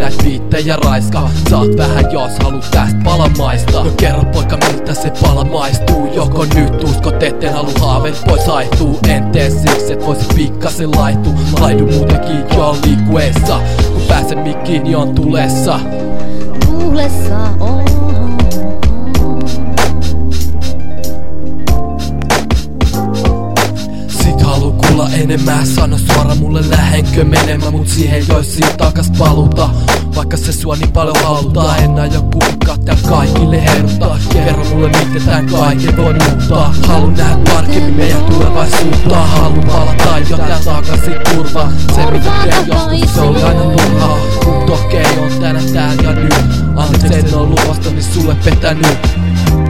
näit biittejä raiskaa. Saat vähän jos haluut tästä pala maistaa. No kerro poika miltä se pala maistuu. Joko nyt uskot etten halu haaveet pois haihtuu. En tee siksi et voisi pikkasen laihtuu. Laidu muutenkin jo liikuessa. Kun pääsen mikkiin niin on tulessa. Tulessa on. Kuulla enemmän, sano suora mulle lähenkö menemään. Mut siihen joisin takas paluta. Vaikka se sua niin paljon halutaa. En aio kuitenkaan tää kaikille heruttaa. Kerro mulle miten tän kaiken voi muuttaa. Haluun nähdä tarkemmin meidän tulevaisuutta. Haluun palata jo tän takaisin turvaan. Se mitä teen joskus se oli aina turhaa. Mut okei on tänään täällä ja nyt. Anteeksi en oo luvasta niin sulle petänyt.